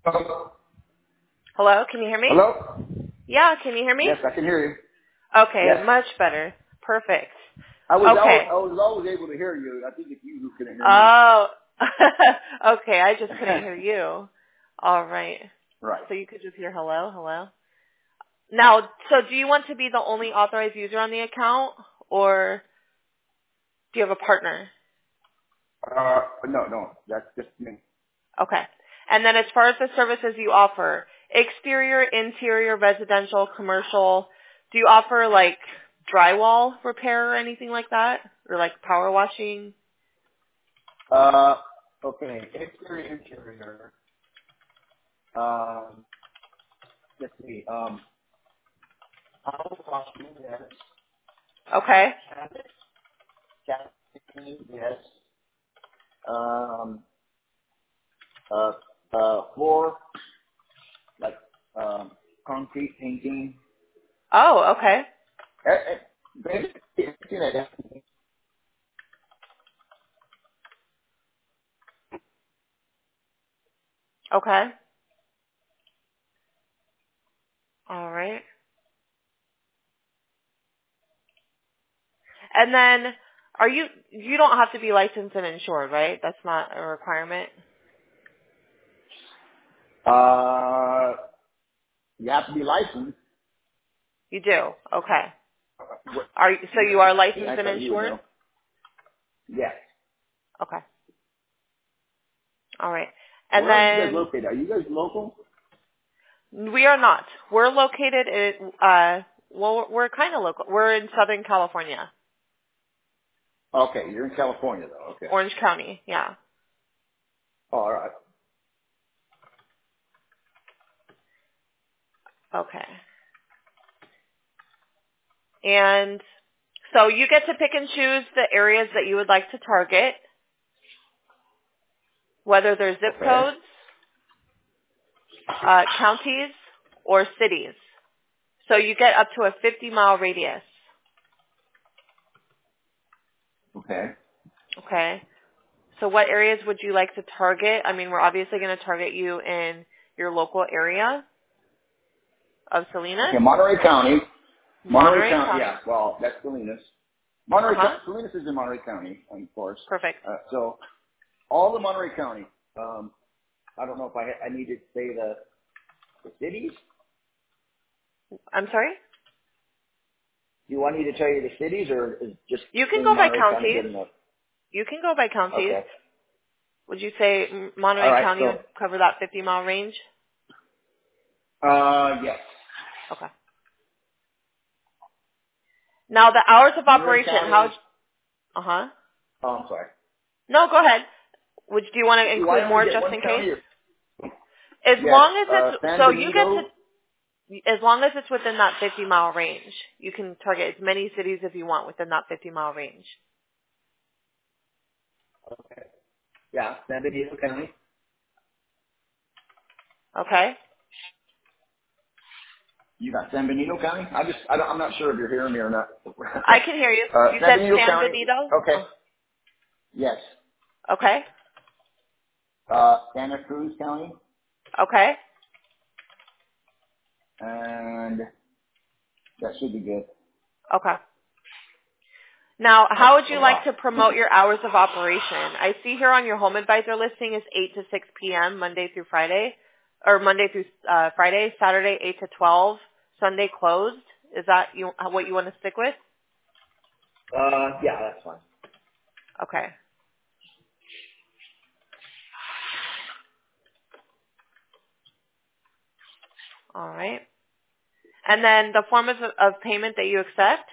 Hello, can you hear me? Hello? Yeah, can you hear me? Yes, I can hear you. Okay, Yes. much better. Perfect. I was Okay. always able to hear you. I think it's you who couldn't hear me. Oh, okay, I just couldn't hear you. All right. Right. So you could just hear hello, hello. Now, so do you want to be the only authorized user on the account, or do you have a partner? No, that's just me. Okay. And then as far as the services you offer, exterior, interior, residential, commercial, do you offer like drywall repair or anything like that? Or like power washing? Okay. Interior. Let's see. I'll watch you, yes. Okay. Cabin, yes. Um, floor, like, concrete painting. Oh, okay. Basically, everything that has to be. Okay. All right. And then you don't have to be licensed and insured, right? That's not a requirement. You have to be licensed. You do. Okay. What- So you are licensed I and thought you would insured? know. Yes. Okay. All right. And Where are you guys then located? Are you guys local? we are not. We're located in, well, we're kind of local. We're in Southern California, Okay, you're in California though. Okay. Orange County. Yeah. Oh, all right. Okay. And so you get to pick and choose the areas that you would like to target, whether they're zip Okay. codes, counties, or cities. So you get up to a 50-mile radius. Okay. Okay. So what areas would you like to target? I mean, we're obviously going to target you in your local area of Salinas, Okay, Monterey County. Monterey Monterey County, County. yeah. Well, that's Salinas. Uh-huh. Salinas is in Monterey County, of course. Perfect. So all the Monterey County. I don't know if I need to say the cities. I'm sorry? Do you want me to tell you the cities, or is just You can in go by Monterey County counties. good enough? You can go by counties. Okay. Would you say All Monterey right. County So, would cover that 50-mile range? yes. Okay. Now the hours of Monterey operation, County. uh-huh. Oh, I'm sorry. No, go ahead. Do you want to Do I include only more get just one in case? county? Or, As yes. long as San so you get Benito. to, as long as it's within that 50-mile range, you can target as many cities as you want within that 50-mile range. Okay. Yeah, San Benito County. Okay? You got San Benito County? I'm not sure if you're hearing me or not. I can hear you. You San said Benito San County. Benito? Okay. Oh, Yes. okay. Santa Cruz County, Okay. and that should be good. Okay. Now, That's how would a you like lot. to promote your hours of operation? I see here on your home advisor listing is 8 to 6 p.m. Monday through Friday, or Monday through Friday, Saturday 8 to 12, Sunday closed. Is that what you want to stick with? Yeah, that's fine. Okay. All right. And then the form of payment that you accept?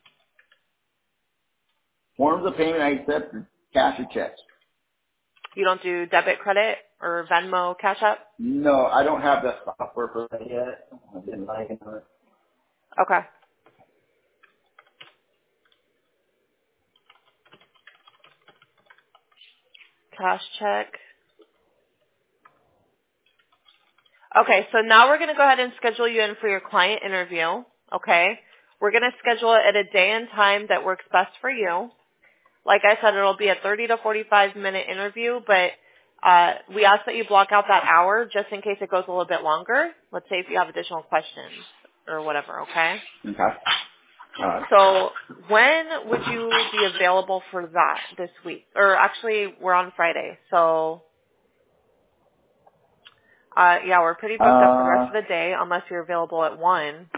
Forms of payment I accept are cash or checks. You don't do debit, credit, or Venmo, Cash App? No, I don't have the software for that yet. I've been liking it. Okay. Cash check. Okay, so now we're going to go ahead and schedule you in for your client interview. Okay? We're going to schedule it at a day and time that works best for you. Like I said, it'll be a 30 to 45 minute interview, but We ask that you block out that hour just in case it goes a little bit longer. Let's say if you have additional questions or whatever, okay? Okay. All right. So when would you be available for that this week? Or actually, we're on Friday, so yeah, we're pretty booked up for the rest of the day unless you're available at 1.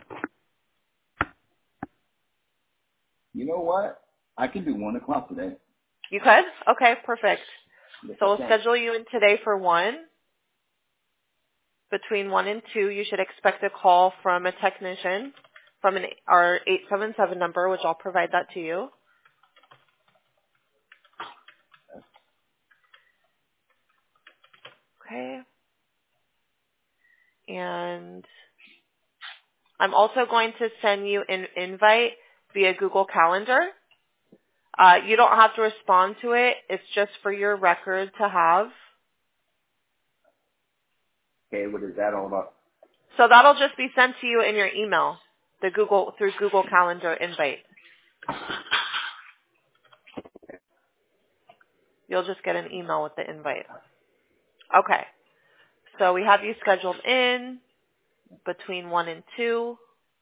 You know what? I can do 1 o'clock today. You could? Okay, perfect. Yes, So I we'll can. schedule you in today for 1. Between 1 and 2, you should expect a call from a technician from our 877 number, which I'll provide that to you. Okay. And I'm also going to send you an invite via Google Calendar. You don't have to respond to it. It's just for your record to have. Okay, what is that all about? So that'll just be sent to you in your email, through Google Calendar invite. You'll just get an email with the invite. Okay. So we have you scheduled in between 1 and 2.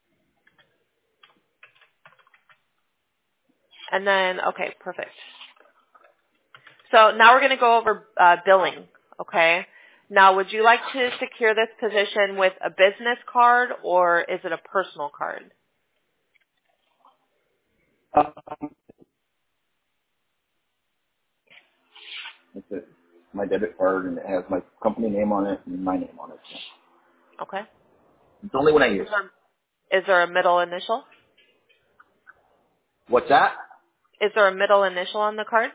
And then, okay, perfect. So now we're going to go over billing, okay? Now, would you like to secure this position with a business card or is it a personal card? It's my debit card, and it has my company name on it and my name on it. Okay. It's the only one I use. Is there a middle initial? What's that? Is there a middle initial on the card?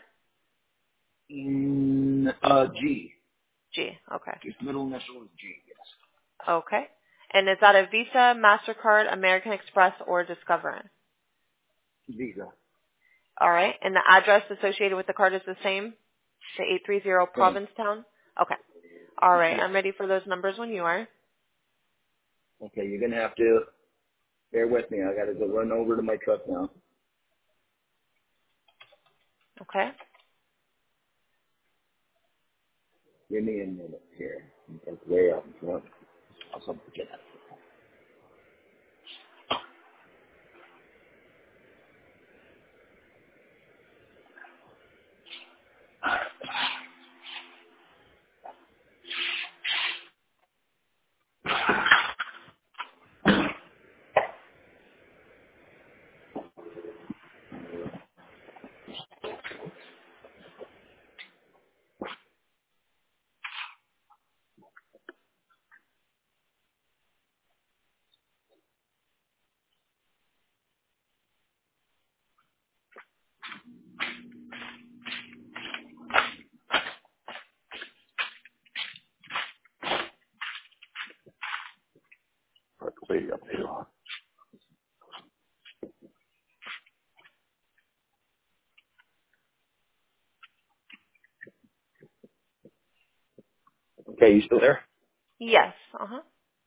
G. G, okay. Its middle initial is G, yes. Okay. And is that a Visa, MasterCard, American Express, or Discover? Visa. All right. And the address associated with the card is the same? The 830 Provincetown? Okay. All right. I'm ready for those numbers when you are. Okay, you're going to have to bear with me. I got to go run over to my truck now. Okay. Give me a minute here. It's way up in front. I'll get that. Way up here. Okay, you still there? Yes. Uh-huh.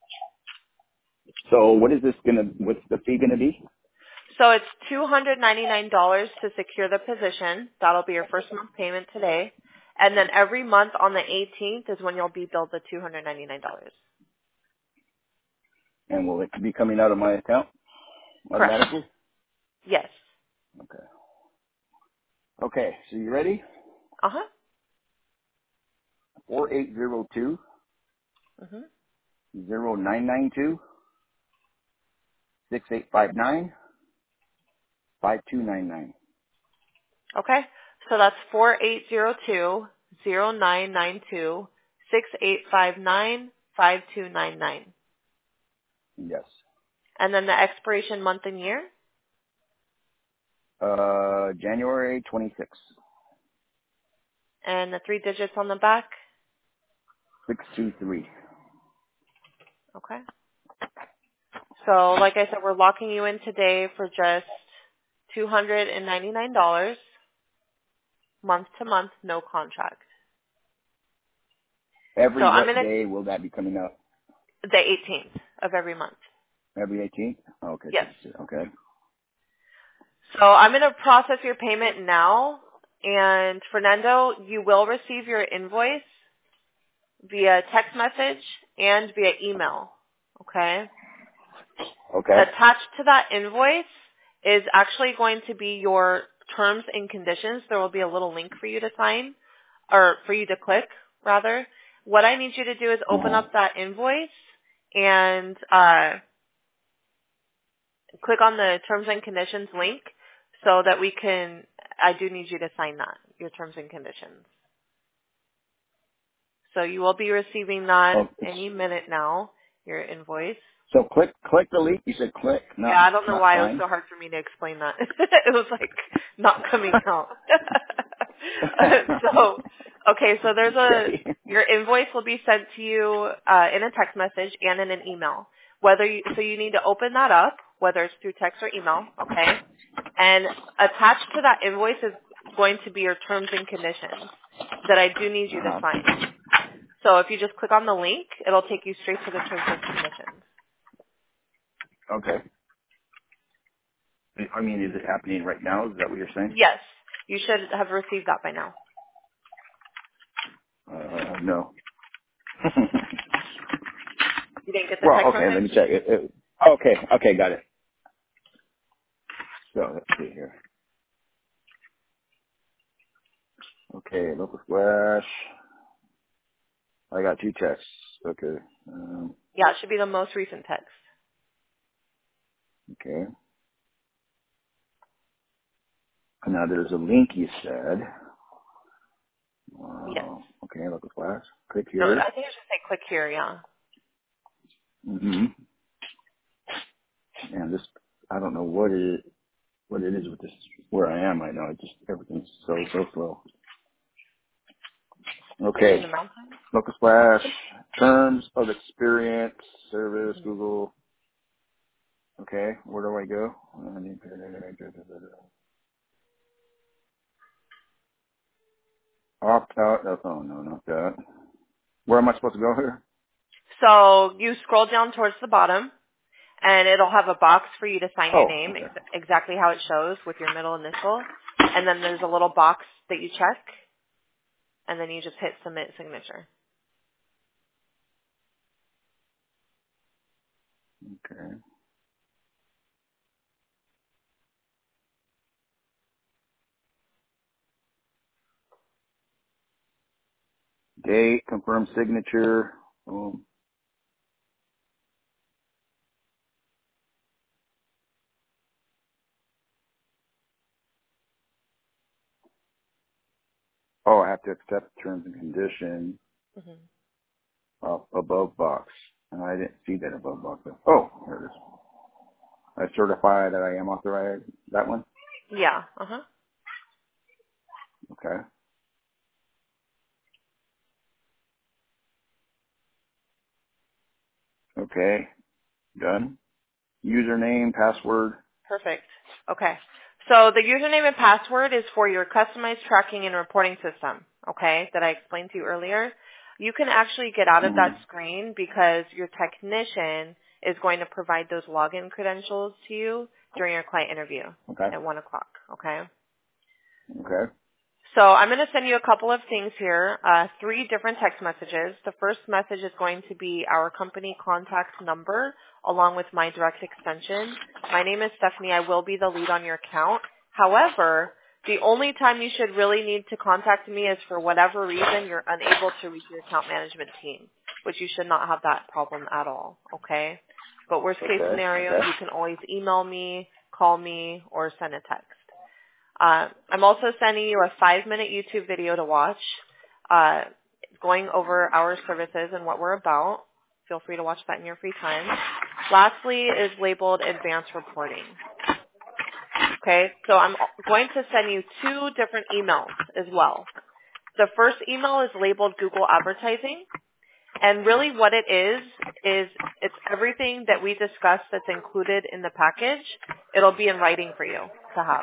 So what's the fee gonna be? So it's $299 to secure the position. That'll be your first month payment today. And then every month on the 18th is when you'll be billed the $299. And will it be coming out of my account Correct. automatically? Yes. Okay. Okay, so you ready? Uh-huh. 4802 Mm-hmm. 0992 6859 5299. Okay. So that's 4802-0992-6859-5299. Yes. And then the expiration month and year? January 26th. And the 3 digits on the back? 623. Okay. So like I said, we're locking you in today for just $299, month to month, no contract. Every So I'm what going to, day will that be coming out? the 18th of every month. Every 18th? Okay. Yes. Okay. So I'm going to process your payment now. And Fernando, you will receive your invoice via text message and via email. Okay? Okay. Attached to that invoice is actually going to be your terms and conditions. There will be a little link for you to sign, or for you to click, rather. What I need you to do is open up that invoice and click on the terms and conditions link so that I do need you to sign that, your terms and conditions. So you will be receiving that any minute now, your invoice. So click the link. You said click, not Yeah, I don't know why it was sign. so hard for me to explain that. It was like not coming out. So there's your invoice will be sent to you in a text message and in an email. So you need to open that up, whether it's through text or email, okay? And attached to that invoice is going to be your terms and conditions that I do need you to sign. So if you just click on the link, it'll take you straight to the terms and conditions. Okay. I mean, is it happening right now? Is that what you're saying? Yes. You should have received that by now. No. You didn't get the Well, text okay, let message? me check it. Okay, got it. So let's see here. Okay, local splash. I got 2 texts. Okay. Yeah, it should be the most recent text. Okay. And now there's a link you said. Yes. Okay, local splash. Click No, here. I think I should say click here, yeah. Mm-hmm. And this, I don't know what it is with this, where I am right now. It just, everything's so slow. Are you in Okay. the mountains? Local splash. Terms of experience. Service. Google. Okay. Where do I go? Opt out. Oh, no, not that. Where am I supposed to go here? So you scroll down towards the bottom, and it'll have a box for you to sign your name, Okay. exactly how it shows with your middle initial. And then there's a little box that you check, and then you just hit submit signature. Okay. Date, confirm signature. Boom. Oh, I have to accept terms and conditions above box. And I didn't see that above box. Oh, there it is. I certify that I am authorized. That one? Yeah. Uh-huh. Okay. Okay. Done. Username, password. Perfect. Okay. So the username and password is for your customized tracking and reporting system, okay, that I explained to you earlier. You can actually get out of that screen because your technician is going to provide those login credentials to you during your client interview Okay. at 1 o'clock, okay? Okay. So I'm going to send you a couple of things here, 3 different text messages. The first message is going to be our company contact number along with my direct extension. My name is Stephanie. I will be the lead on your account. However, the only time you should really need to contact me is for whatever reason you're unable to reach your account management team, which you should not have that problem at all, okay? But worst case scenario, you can always email me, call me, or send a text. I'm also sending you a 5-minute YouTube video to watch, going over our services and what we're about. Feel free to watch that in your free time. Lastly is labeled advanced reporting. Okay, so I'm going to send you 2 different emails as well. The first email is labeled Google Advertising. And really what it is it's everything that we discussed that's included in the package. It'll be in writing for you to have.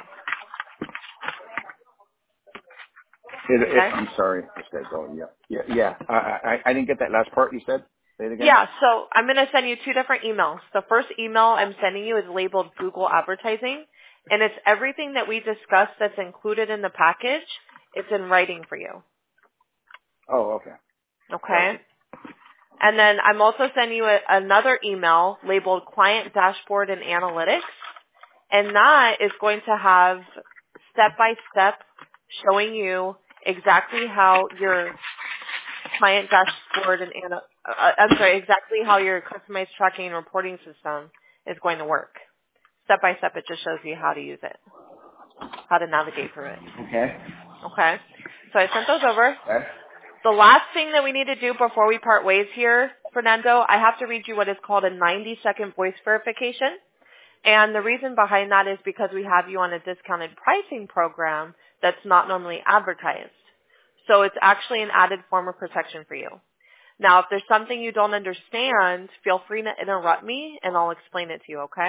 Okay? I'm sorry. This guy's going, yeah. I didn't get that last part you said. Say it again. Yeah, so I'm going to send you 2 different emails. The first email I'm sending you is labeled Google Advertising, and it's everything that we discussed that's included in the package. It's in writing for you. Oh, okay. Okay? And then I'm also sending you another email labeled Client Dashboard and Analytics. And that is going to have step-by-step showing you exactly how your client dashboard and exactly how your customized tracking and reporting system is going to work. Step-by-step, it just shows you how to use it, how to navigate through it. Okay. Okay? So I sent those over. Okay. The last thing that we need to do before we part ways here, Fernando, I have to read you what is called a 90-second voice verification. And the reason behind that is because we have you on a discounted pricing program that's not normally advertised. So it's actually an added form of protection for you. Now, if there's something you don't understand, feel free to interrupt me and I'll explain it to you, okay?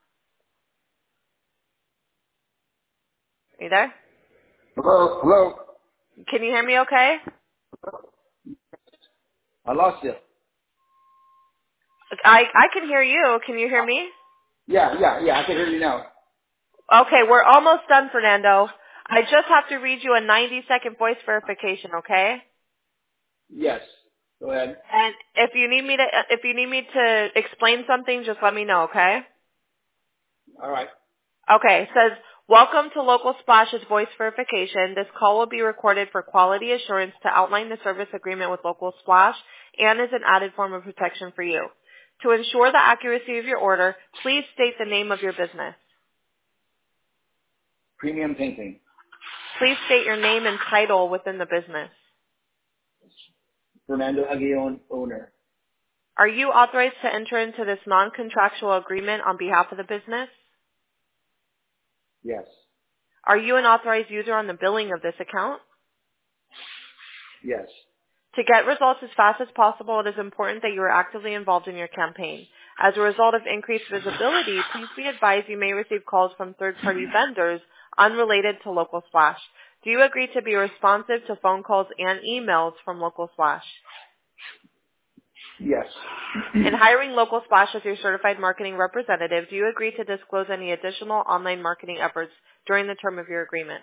Are you there? Hello. Hello. Can you hear me okay? I lost you. I can hear you. Can you hear me? Yeah. I can hear you now. Okay, we're almost done, Fernando. I just have to read you a 90-second voice verification, okay? Yes. Go ahead. And if you need me to explain something, just let me know, okay? All right. Okay, it says, welcome to Local Splash's voice verification. This call will be recorded for quality assurance to outline the service agreement with Local Splash and is an added form of protection for you. To ensure the accuracy of your order, please state the name of your business. Premium painting. Please state your name and title within the business. Fernando Aguillon, owner. Are you authorized to enter into this non-contractual agreement on behalf of the business? Yes. Are you an authorized user on the billing of this account? Yes. To get results as fast as possible, it is important that you are actively involved in your campaign. As a result of increased visibility, please be advised you may receive calls from third-party vendors unrelated to Local Splash. Do you agree to be responsive to phone calls and emails from Local Splash? Yes. In hiring Local Splash as your certified marketing representative, do you agree to disclose any additional online marketing efforts during the term of your agreement?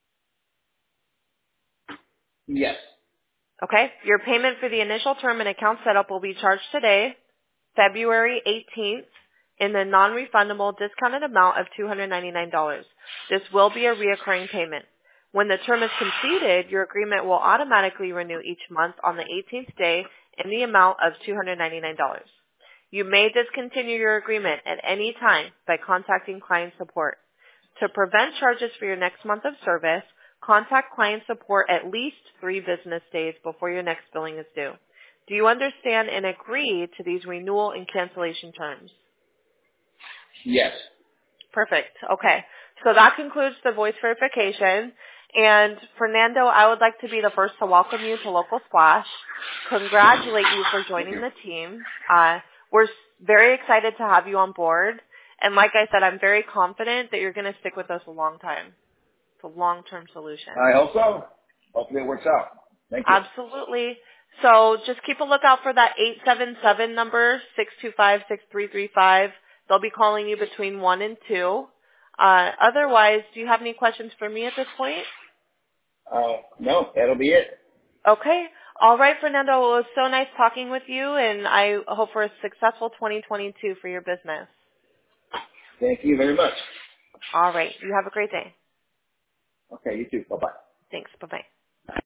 Yes. Okay. Your payment for the initial term and account setup will be charged today, February 18th, in the non-refundable discounted amount of $299. This will be a reoccurring payment. When the term is completed, your agreement will automatically renew each month on the 18th day in the amount of $299. You may discontinue your agreement at any time by contacting client support. To prevent charges for your next month of service, contact client support at least 3 business days before your next billing is due. Do you understand and agree to these renewal and cancellation terms? Yes. Perfect. Okay. So that concludes the voice verification. And Fernando, I would like to be the first to welcome you to Local Splash, congratulate you for joining the team. We're very excited to have you on board. And like I said, I'm very confident that you're going to stick with us a long time. It's a long-term solution. I hope so. Hopefully it works out. Thank you. Absolutely. So just keep a lookout for that 877 number, 625-6335. They'll be calling you between 1 and 2. Otherwise, do you have any questions for me at this point? No, that'll be it. Okay. All right, Fernando. Well, it was so nice talking with you, and I hope for a successful 2022 for your business. Thank you very much. All right. You have a great day. Okay, you too. Bye-bye. Thanks. Bye-bye.